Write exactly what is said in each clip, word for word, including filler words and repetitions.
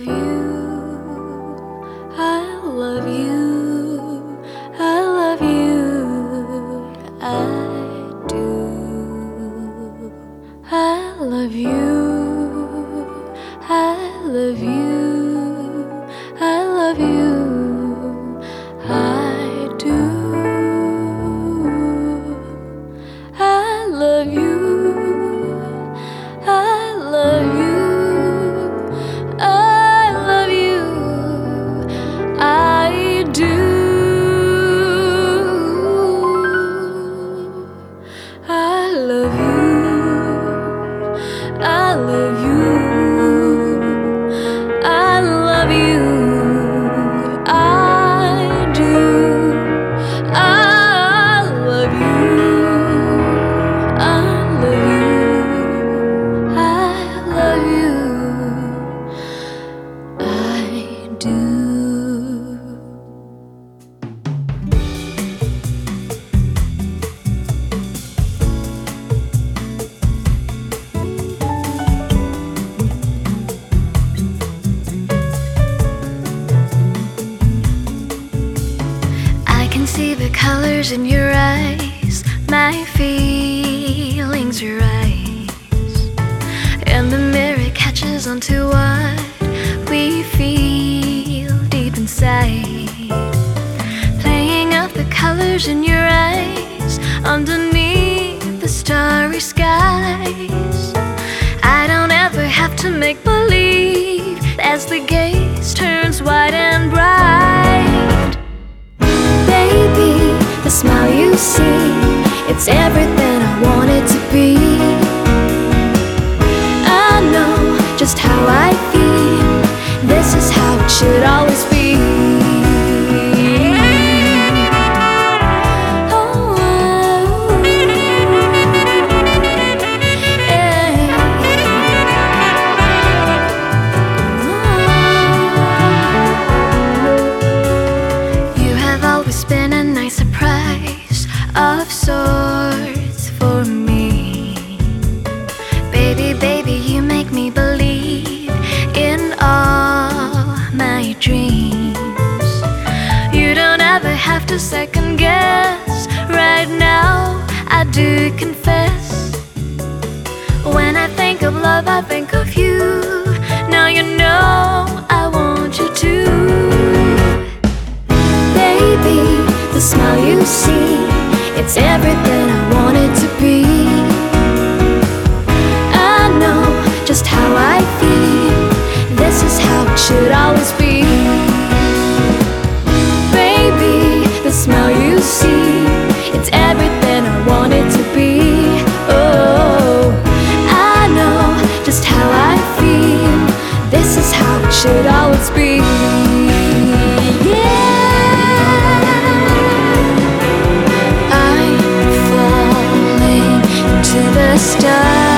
love you, I love you, I love you, I do. I love you, I love you, I love you, I do. I love you, I love you. I love you, I love you, I do. I love you, I love you, I love you, I do. See the colors in your eyes, my feelings rise, and the mirror catches onto what we feel deep inside, playing out the colors in your eyes underneath the starry skies. I don't ever have to make believe as the gaze turns wide and bright. Baby, the smile you see, it's everything I want it to be. I know just how I feel, this is how it should always be. Oh, yeah. You have always been a nice surprise of sorts for me. Baby, baby, you make me believe in all my dreams. You don't ever have to second guess. Right now, I do confess, when I think of love, I think of you. Now you know I want you to. Baby, the smile you see, it's everything I want it to be. I know just how I feel, this is how it should always be. Baby, the smile you see, it's everything I want it to be. Oh, I know just how I feel, this is how it should always be. Yeah. To the stars,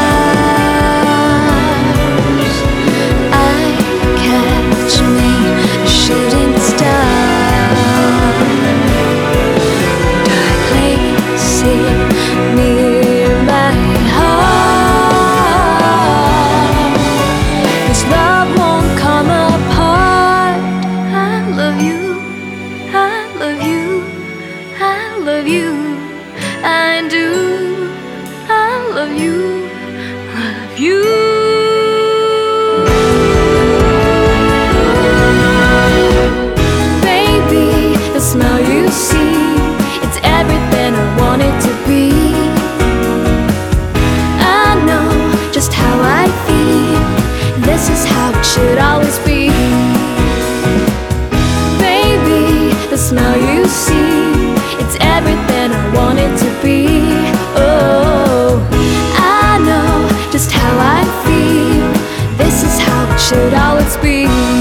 I catch me a shooting star. Darkly sit near my heart. This love won't come apart. I love you, I love you, I love you, I do. I love you, love you. Baby, the smile you see, it's everything I want it to be. I know just how I feel, this is how it should always be. Baby, the smile you see, it's everything I want it to be. Oh, I know just how I feel, this is how it should always be.